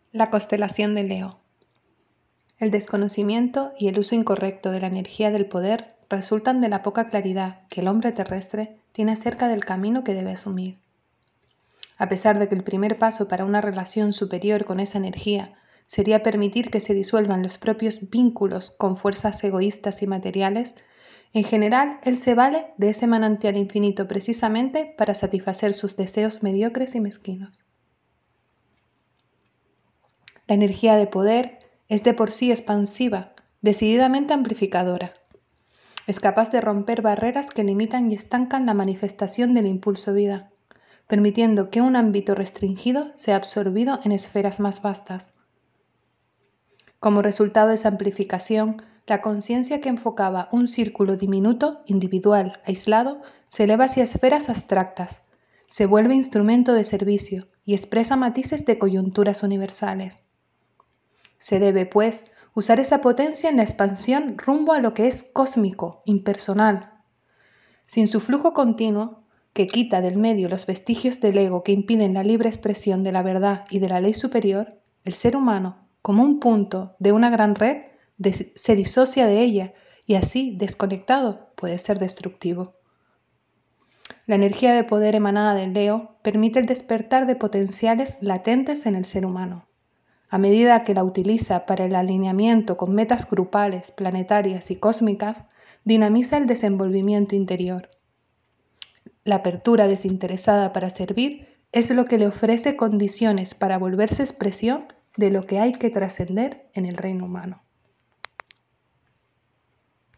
La constelación de Leo. El desconocimiento y el uso incorrecto de la energía del poder resultan de la poca claridad que el hombre terrestre tiene acerca del camino que debe asumir. A pesar de que el primer paso para una relación superior con esa energía sería permitir que se disuelvan los propios vínculos con fuerzas egoístas y materiales, en general él se vale de ese manantial infinito precisamente para satisfacer sus deseos mediocres y mezquinos. La energía de poder es de por sí expansiva, decididamente amplificadora. Es capaz de romper barreras que limitan y estancan la manifestación del impulso vida, permitiendo que un ámbito restringido sea absorbido en esferas más vastas. Como resultado de esa amplificación, la conciencia que enfocaba un círculo diminuto, individual, aislado, se eleva hacia esferas abstractas, se vuelve instrumento de servicio y expresa matices de coyunturas universales. Se debe, pues, usar esa potencia en la expansión rumbo a lo que es cósmico, impersonal. Sin su flujo continuo, que quita del medio los vestigios del ego que impiden la libre expresión de la verdad y de la ley superior, el ser humano, como un punto de una gran red, se disocia de ella y así, desconectado, puede ser destructivo. La energía de poder emanada del Leo permite el despertar de potenciales latentes en el ser humano. A medida que la utiliza para el alineamiento con metas grupales, planetarias y cósmicas, dinamiza el desenvolvimiento interior. La apertura desinteresada para servir es lo que le ofrece condiciones para volverse expresión de lo que hay que trascender en el reino humano.